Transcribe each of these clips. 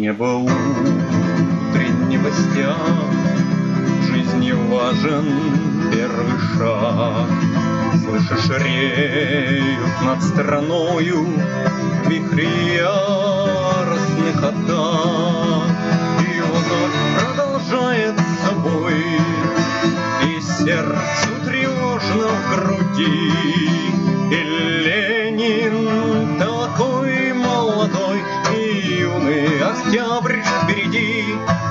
Небо утреннего стяг, жизни важен первый шаг. Слышишь, реют над страною вихри яростных атак, и вновь продолжает собой, и сердцу тревожно в груди. И Ленин такой молодой и юный, октябрь впереди.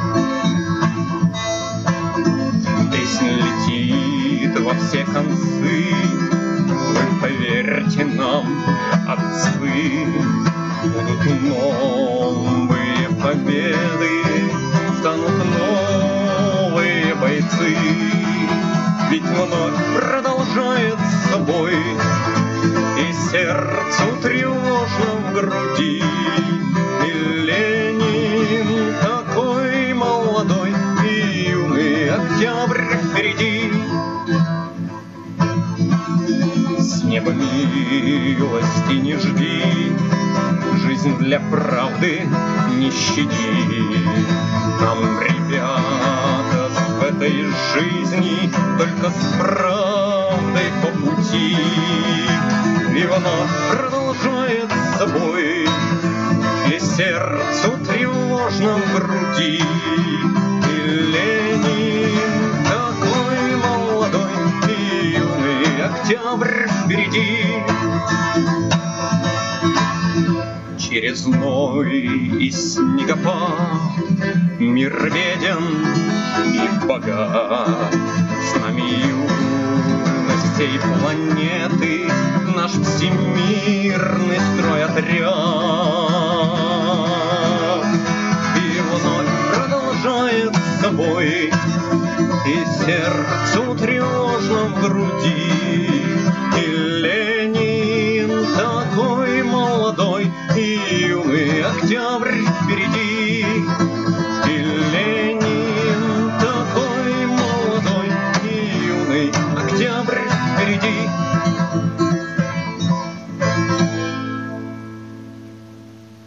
Песня летит во все концы, вы поверьте нам, отцы, будут новые победы, станут новые бойцы. Ведь вновь продолжает собой, и сердцу тревожно в груди. И Ленин такой молодой и юный, октябрь впереди. С неба милости не жди, жизнь для правды не щади. Нам, ребята, в этой жизни только с правдой по пути. И вновь продолжает собой, и сердцу тревожно в груди. И Ленин такой молодой и юный, октябрь впереди. Через зной и снегопад мир беден и богат. С нами юность всей планеты, наш всемирный стройотряд. И вновь продолжает собой, и сердцу тревожно в груди. И Ленин такой